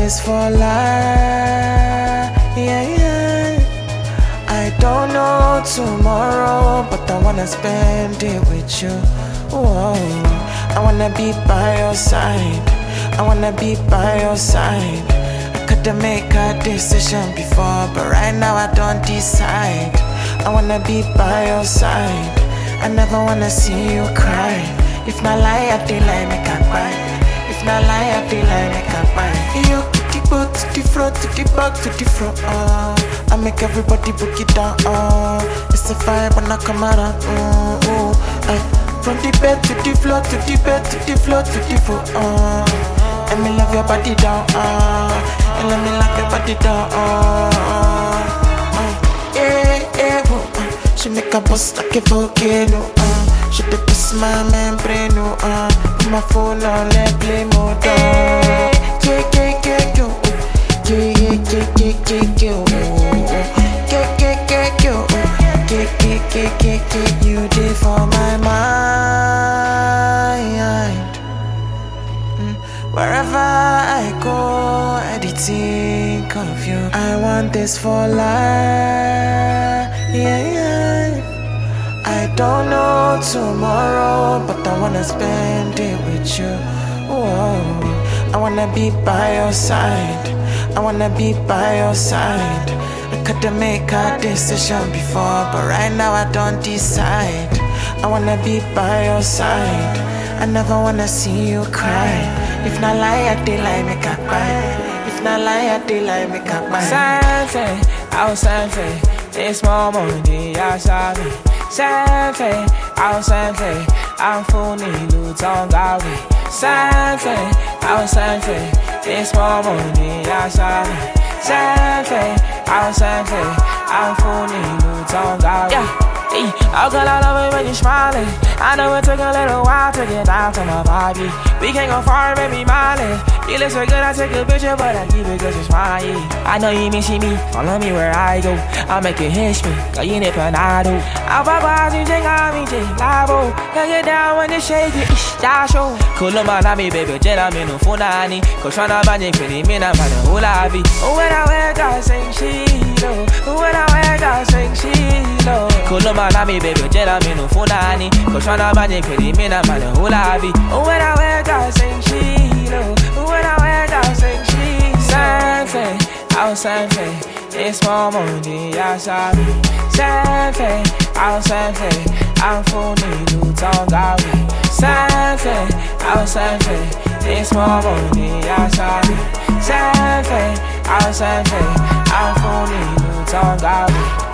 this for life, yeah. I don't know tomorrow, but I wanna spend it with you. Whoa. I wanna be by your side. I wanna be by your side. I could've made a decision before, but right now I don't decide. I wanna be by your side. I never wanna see you cry. If not lie, I feel like make a cry. If not lie, I feel like make a cry. You to the boat, to the front, to the back, to the front. I make everybody book it down. It's a vibe when I come around. From the bed to the floor, to the bed, to the floor, to the floor. Let me love your body down. And let me love your body down. She make a bust like a volcano. She take this my membrane. Put my phone on, let play mode. Yeah. You did for my mind. Wherever I go, I did think of you. I want this for life, yeah. I don't know tomorrow, but I wanna spend it with you. Whoa. I wanna be by your side. I wanna be by your side. I could've made a decision before, but right now I don't decide. I wanna be by your side. I never wanna see you cry. If not lie, I did like make a cry. If not lie, I did like make a cry. Something, I was something. It's more money, I saw me. Something, I was something. I'm fooling, you don't got me. Something, I was something. It's more money, I saw me. Something, I was something. I'm fooling, you don't got me. Oh girl, I love it when you're smiling. I know it took a little while to get down to my body. We can't go far, baby, mileage. You look so good, I take a picture, but I keep it cause you're smiling. I know you missing me, follow me where I go. I'll make you hiss me, girl, you need panado. I'll pop out, you think I'm in labo. Can get down when you shake it, that show. Kuluma na mi, baby, jena mi no funani. Koshana banye kweni, mina mana hula vi. When I wake up, sing shilo. When I wake up, sing shilo. Kuluma na mi, baby, jena mi no funani. Koshana banye kweni, mina mana hula vi. When I wake up, sing shilo. When I wake up, sing shilo. Something, I was something. It's more money, I saw me. Something, I was something. I'm fooling, you don't got me. Something, I was something. It's more money, I saw me. Something, I was something. I'm fooling, you don't got me.